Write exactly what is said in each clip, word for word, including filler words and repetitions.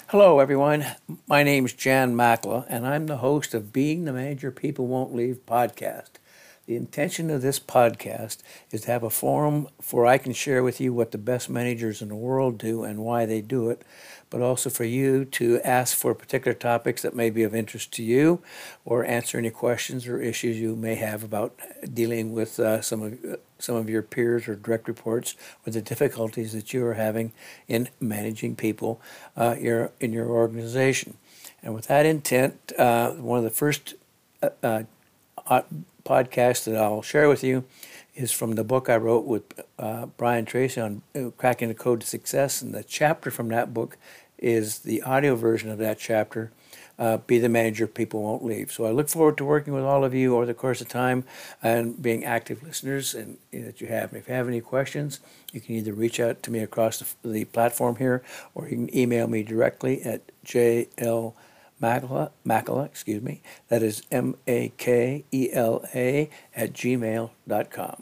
Hello, everyone. My name's Jan Makla, and I'm the host of Being the Manager People Won't Leave podcast. The intention of this podcast is to have a forum where I can share with you what the best managers in the world do and why they do it, but also for you to ask for particular topics that may be of interest to you or answer any questions or issues you may have about dealing with uh, some of uh, some of your peers or direct reports or the difficulties that you are having in managing people uh, your, in your organization. And with that intent, uh, one of the first uh, uh, podcasts that I'll share with you is from the book I wrote with uh, Brian Tracy on uh, Cracking the Code to Success. And the chapter from that book is the audio version of that chapter, uh, Be the Manager People Won't Leave. So I look forward to working with all of you over the course of time and being active listeners and, and that you have. If you have any questions, you can either reach out to me across the, the platform here, or you can email me directly at J L Makela, Makela, excuse me, that is M A K E L A at gmail dot com.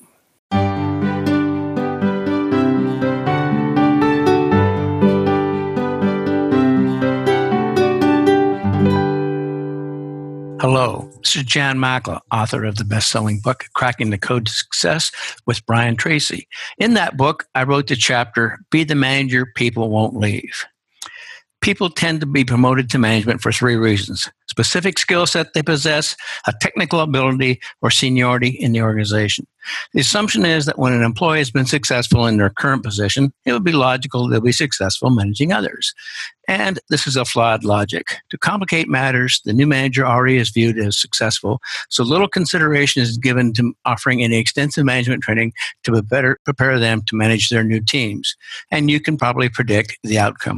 Hello, this is Jan Makela, author of the best-selling book, Cracking the Code to Success with Brian Tracy. In that book, I wrote the chapter, Be the Manager People Won't Leave. People tend to be promoted to management for three reasons: specific skill set they possess, a technical ability, or seniority in the organization. The assumption is that when an employee has been successful in their current position, it would be logical they'll be successful managing others. And this is a flawed logic. To complicate matters, the new manager already is viewed as successful, so little consideration is given to offering any extensive management training to better prepare them to manage their new teams. And you can probably predict the outcome.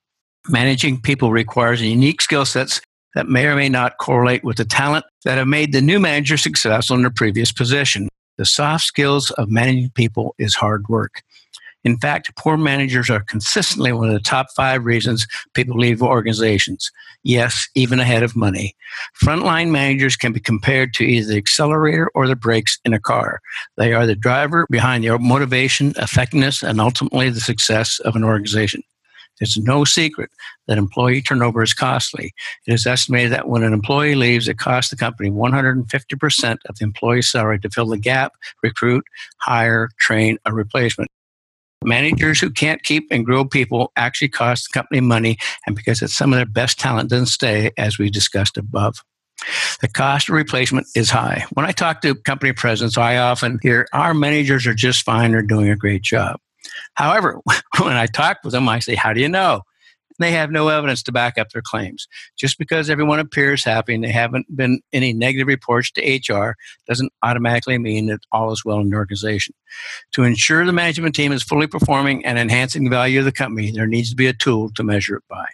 Managing people requires unique skill sets that may or may not correlate with the talent that have made the new manager successful in their previous position. The soft skills of managing people is hard work. In fact, poor managers are consistently one of the top five reasons people leave organizations. Yes, even ahead of money. Frontline managers can be compared to either the accelerator or the brakes in a car. They are the driver behind the motivation, effectiveness, and ultimately the success of an organization. It's no secret that employee turnover is costly. It is estimated that when an employee leaves, it costs the company one hundred fifty percent of the employee's salary to fill the gap, recruit, hire, train a replacement. Managers who can't keep and grow people actually cost the company money, and because it's some of their best talent doesn't stay, as we discussed above. The cost of replacement is high. When I talk to company presidents, I often hear, our managers are just fine, they're doing a great job. However, when I talk with them, I say, how do you know? They have no evidence to back up their claims. Just because everyone appears happy and there haven't been any negative reports to H R doesn't automatically mean that all is well in the organization. To ensure the management team is fully performing and enhancing the value of the company, there needs to be a tool to measure it by.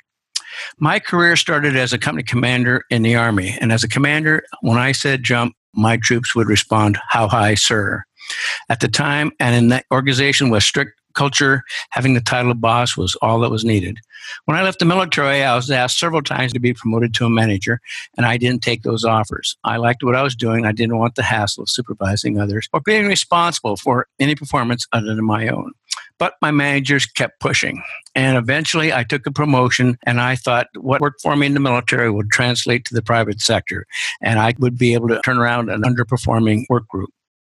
My career started as a company commander in the Army. And as a commander, when I said jump, my troops would respond, how high, sir? At the time, and in that organization with strict culture, having the title of boss was all that was needed. When I left the military, I was asked several times to be promoted to a manager, and I didn't take those offers. I liked what I was doing. I didn't want the hassle of supervising others or being responsible for any performance other than my own. But my managers kept pushing. And eventually I took a promotion, and I thought what worked for me in the military would translate to the private sector, and I would be able to turn around an underperforming work group.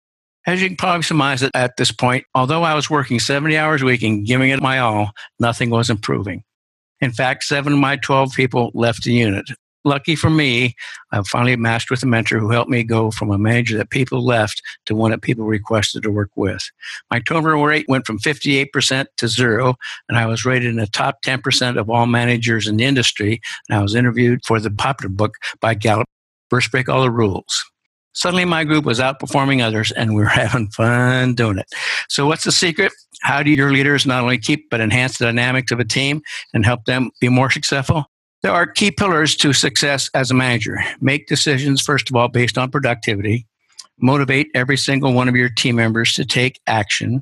As you can probably surmise that at this point, although I was working seventy hours a week and giving it my all, nothing was improving. In fact, seven of my twelve people left the unit. Lucky for me, I finally matched with a mentor who helped me go from a manager that people left to one that people requested to work with. My turnover rate went from fifty-eight percent to zero, and I was rated in the top ten percent of all managers in the industry, and I was interviewed for the popular book by Gallup, First Break All the Rules. Suddenly, my group was outperforming others, and we were having fun doing it. So what's the secret? How do your leaders not only keep but enhance the dynamics of a team and help them be more successful? There are key pillars to success as a manager. Make decisions, first of all, based on productivity. Motivate every single one of your team members to take action.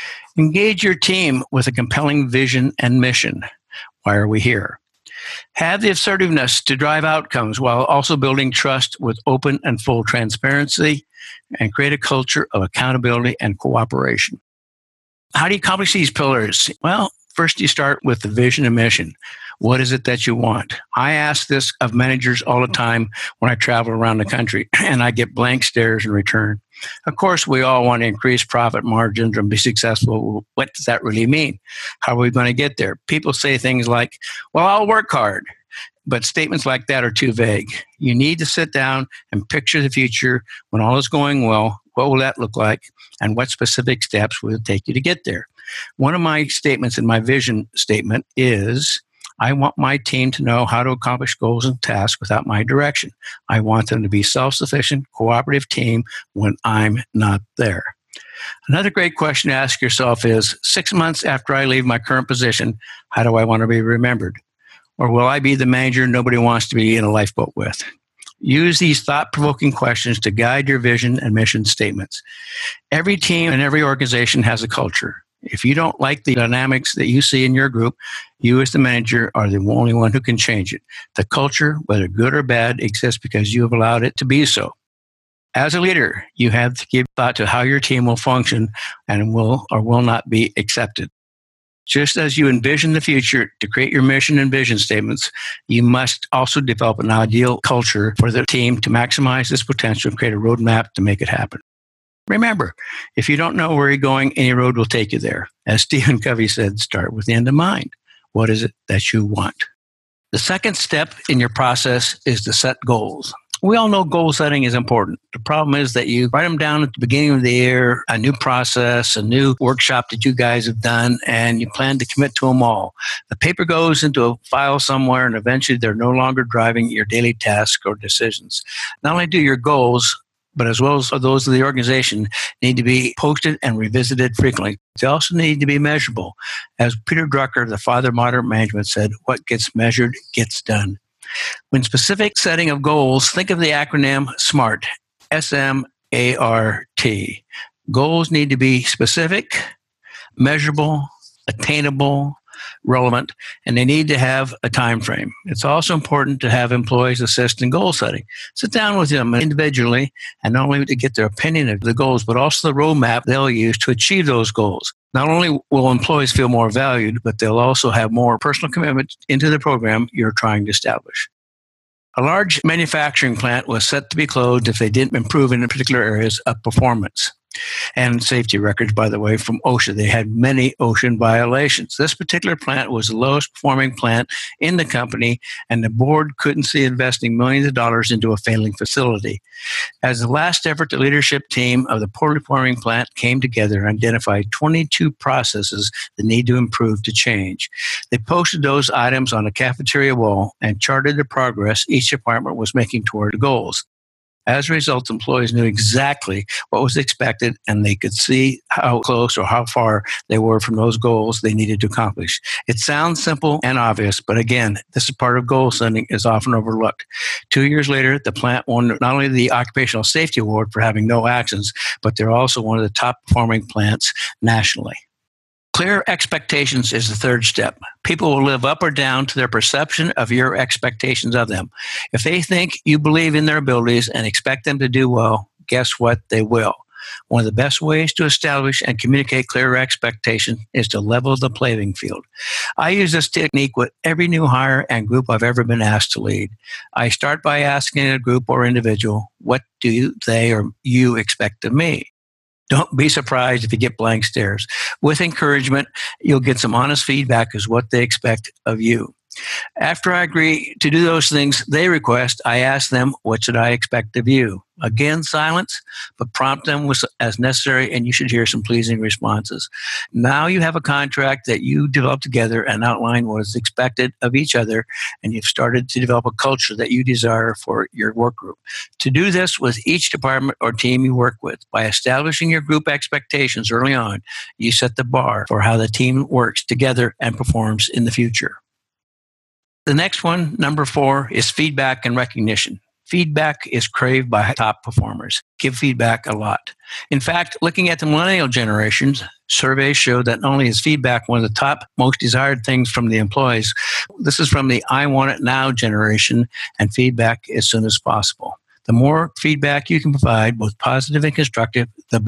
Engage your team with a compelling vision and mission. Why are we here? Have the assertiveness to drive outcomes while also building trust with open and full transparency, and create a culture of accountability and cooperation. How do you accomplish these pillars? Well, first you start with the vision and mission. What is it that you want? I ask this of managers all the time when I travel around the country, and I get blank stares in return. Of course, we all want to increase profit margins and be successful. What does that really mean? How are we going to get there? People say things like, well, I'll work hard. But statements like that are too vague. You need to sit down and picture the future when all is going well. What will that look like? And what specific steps will it take you to get there? One of my statements in my vision statement is, I want my team to know how to accomplish goals and tasks without my direction. I want them to be self-sufficient, cooperative team when I'm not there. Another great question to ask yourself is, six months after I leave my current position, how do I want to be remembered? Or will I be the manager nobody wants to be in a lifeboat with? Use these thought-provoking questions to guide your vision and mission statements. Every team and every organization has a culture. If you don't like the dynamics that you see in your group, you as the manager are the only one who can change it. The culture, whether good or bad, exists because you have allowed it to be so. As a leader, you have to give thought to how your team will function and will or will not be accepted. Just as you envision the future to create your mission and vision statements, you must also develop an ideal culture for the team to maximize its potential and create a roadmap to make it happen. Remember, if you don't know where you're going, any road will take you there. As Stephen Covey said, start with the end in mind. What is it that you want? The second step in your process is to set goals. We all know goal setting is important. The problem is that you write them down at the beginning of the year, a new process, a new workshop that you guys have done, and you plan to commit to them all. The paper goes into a file somewhere, and eventually they're no longer driving your daily tasks or decisions. Not only do your goals, but as well as those of the organization, need to be posted and revisited frequently. They also need to be measurable. As Peter Drucker, the father of modern management, said, what gets measured gets done. When specific setting of goals, think of the acronym SMART, S M A R T. Goals need to be specific, measurable, attainable, relevant, and they need to have a time frame. It's also important to have employees assist in goal setting. Sit down with them individually, and not only to get their opinion of the goals, but also the roadmap they'll use to achieve those goals. Not only will employees feel more valued, but they'll also have more personal commitment into the program you're trying to establish. A large manufacturing plant was set to be closed if they didn't improve in particular areas of performance and safety records, by the way, from OSHA. They had many OSHA violations. This particular plant was the lowest performing plant in the company, and the board couldn't see investing millions of dollars into a failing facility. As the last effort, the leadership team of the poorly performing plant came together and identified twenty-two processes that need to improve to change. They posted those items on a cafeteria wall and charted the progress each department was making toward the goals. As a result, employees knew exactly what was expected, and they could see how close or how far they were from those goals they needed to accomplish. It sounds simple and obvious, but again, this is part of goal setting is often overlooked. Two years later, the plant won not only the Occupational Safety Award for having no accidents, but they're also one of the top performing plants nationally. Clear expectations is the third step. People will live up or down to their perception of your expectations of them. If they think you believe in their abilities and expect them to do well, guess what? They will. One of the best ways to establish and communicate clear expectations is to level the playing field. I use this technique with every new hire and group I've ever been asked to lead. I start by asking a group or individual, what do they or you expect of me? Don't be surprised if you get blank stares. With encouragement, you'll get some honest feedback as what they expect of you. After I agree to do those things they request, I ask them, what should I expect of you? Again, silence, but prompt them with, as necessary, and you should hear some pleasing responses. Now you have a contract that you develop together and outline what is expected of each other, and you've started to develop a culture that you desire for your work group. To do this with each department or team you work with, by establishing your group expectations early on, you set the bar for how the team works together and performs in the future. The next one, number four, is feedback and recognition. Feedback is craved by top performers. Give feedback a lot. In fact, looking at the millennial generations, surveys show that not only is feedback one of the top most desired things from the employees, this is from the I want it now generation, and feedback as soon as possible. The more feedback you can provide, both positive and constructive, the better.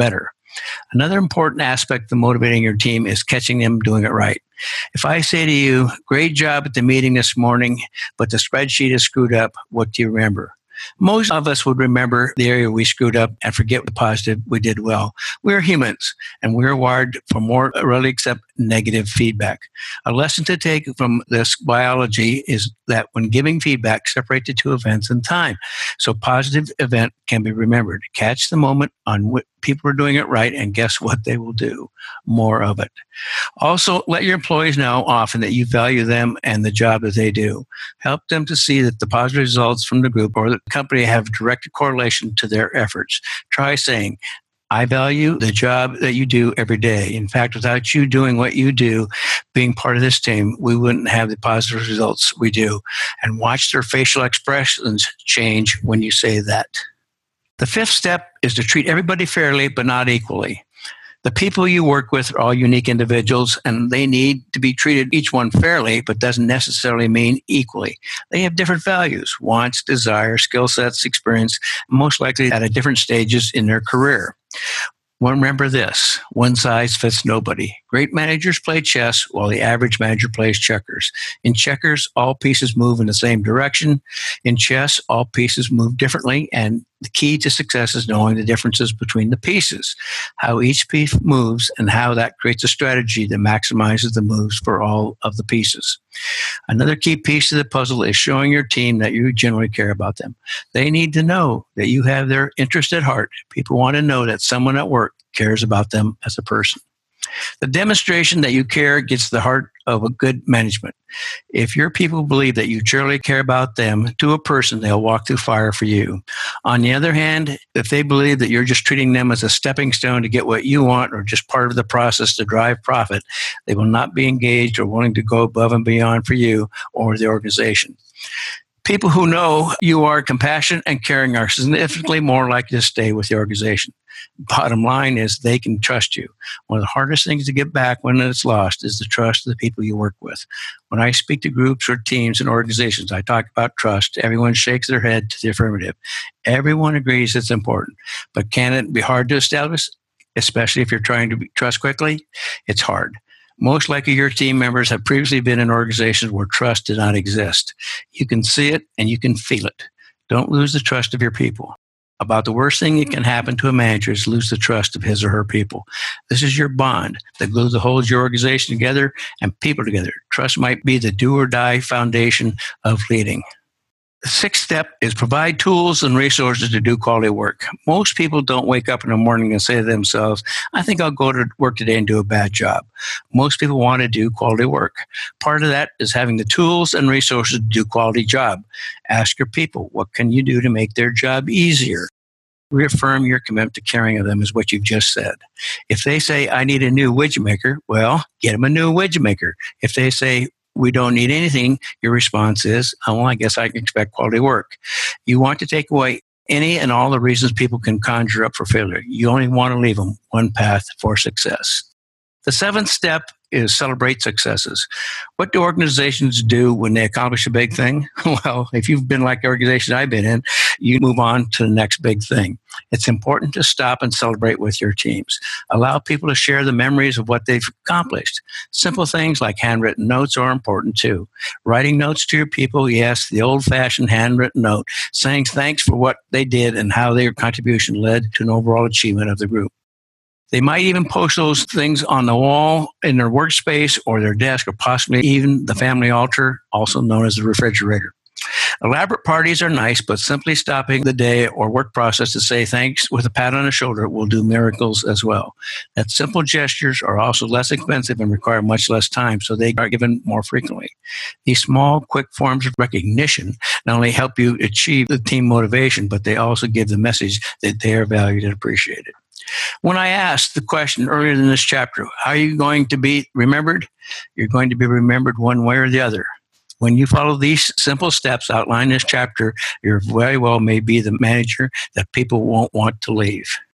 Another important aspect of motivating your team is catching them doing it right. If I say to you, great job at the meeting this morning, but the spreadsheet is screwed up, what do you remember? Most of us would remember the area we screwed up and forget the positive we did well. We're humans, and we're wired for more readily accept negative feedback. A lesson to take from this biology is that when giving feedback, separate the two events in time. So positive event can be remembered. Catch the moment on what people are doing it right, and guess what they will do? More of it. Also, let your employees know often that you value them and the job that they do. Help them to see that the positive results from the group or the company have direct correlation to their efforts. Try saying, I value the job that you do every day. In fact, without you doing what you do, being part of this team, we wouldn't have the positive results we do. And watch their facial expressions change when you say that. The fifth step is to treat everybody fairly, but not equally. The people you work with are all unique individuals, and they need to be treated each one fairly, but doesn't necessarily mean equally. They have different values, wants, desires, skill sets, experience, most likely at a different stages in their career. Well, remember this, one size fits nobody. Great managers play chess while the average manager plays checkers. In checkers, all pieces move in the same direction. In chess, all pieces move differently, and the key to success is knowing the differences between the pieces, how each piece moves, and how that creates a strategy that maximizes the moves for all of the pieces. Another key piece of the puzzle is showing your team that you genuinely care about them. They need to know that you have their interest at heart. People want to know that someone at work cares about them as a person. The demonstration that you care gets to the heart of a good management. If your people believe that you truly care about them to a person, they'll walk through fire for you. On the other hand, if they believe that you're just treating them as a stepping stone to get what you want or just part of the process to drive profit, they will not be engaged or willing to go above and beyond for you or the organization. People who know you are compassionate and caring are significantly more likely to stay with the organization. Bottom line is they can trust you. One of the hardest things to get back when it's lost is the trust of the people you work with. When I speak to groups or teams and organizations, I talk about trust. Everyone shakes their head to the affirmative. Everyone agrees it's important. But can it be hard to establish, especially if you're trying to be, trust quickly? It's hard. Most likely your team members have previously been in organizations where trust did not exist. You can see it and you can feel it. Don't lose the trust of your people. About the worst thing that can happen to a manager is lose the trust of his or her people. This is your bond, the glue that holds your organization together and people together. Trust might be the do or die foundation of leading. The sixth step is provide tools and resources to do quality work. Most people don't wake up in the morning and say to themselves, I think I'll go to work today and do a bad job. Most people want to do quality work. Part of that is having the tools and resources to do quality job. Ask your people, what can you do to make their job easier? Reaffirm your commitment to caring of them is what you've just said. If they say, I need a new widget maker, well, get them a new widget maker. If they say, we don't need anything, your response is, oh, well, I guess I can expect quality work. You want to take away any and all the reasons people can conjure up for failure. You only want to leave them one path for success. The seventh step is celebrate successes. What do organizations do when they accomplish a big thing? Well, if you've been like the organization I've been in, you move on to the next big thing. It's important to stop and celebrate with your teams. Allow people to share the memories of what they've accomplished. Simple things like handwritten notes are important too. Writing notes to your people, yes, the old-fashioned handwritten note, saying thanks for what they did and how their contribution led to an overall achievement of the group. They might even post those things on the wall in their workspace or their desk or possibly even the family altar, also known as the refrigerator. Elaborate parties are nice, but simply stopping the day or work process to say thanks with a pat on the shoulder will do miracles as well. That simple gestures are also less expensive and require much less time, so they are given more frequently. These small, quick forms of recognition not only help you achieve the team motivation, but they also give the message that they are valued and appreciated. When I asked the question earlier in this chapter, how are you going to be remembered? You're going to be remembered one way or the other. When you follow these simple steps outlined in this chapter, you very well may be the manager that people won't want to leave.